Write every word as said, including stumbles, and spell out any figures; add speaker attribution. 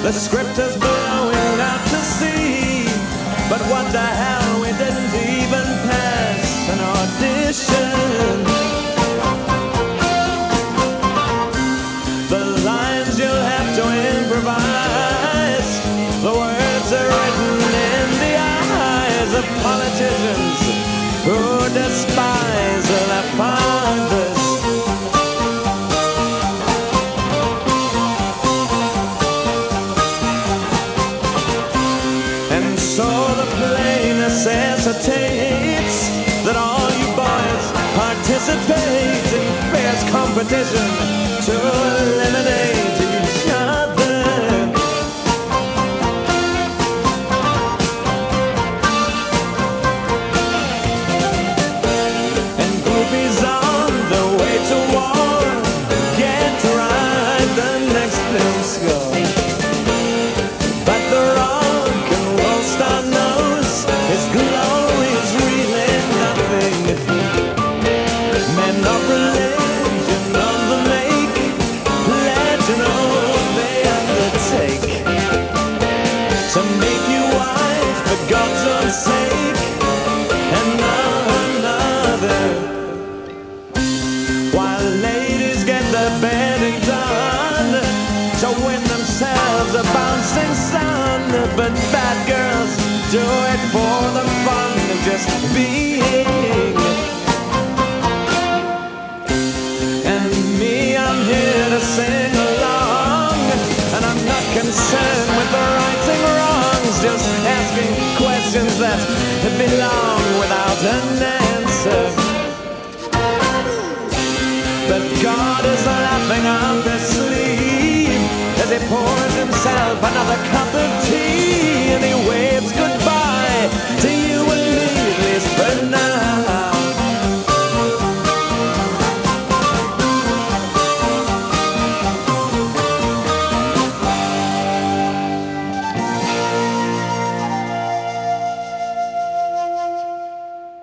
Speaker 1: The script is blowing out to sea, but what the hell, we didn't even pass an audition. The lines you'll have to improvise, the words are written in the eyes of politicians who despise their fathers. And so the play necessitates that all you boys participate in fierce competition to eliminate each other. And groupies on the way to war get to ride the next film score. But the rock and roll star knows his glory is really nothing. Men of religion on the make pledge and oath they undertake to make you wife for God's own sake and not another. While ladies get their bedding done to win themselves a bouncing son, but bad girls do it for the fun of just being. And me, I'm here to sing along, and I'm not concerned with the rights and wrongs, just asking questions that belong without an answer. But God is laughing up his sleeve as he pours himself another cup of tea, and he waves goodbye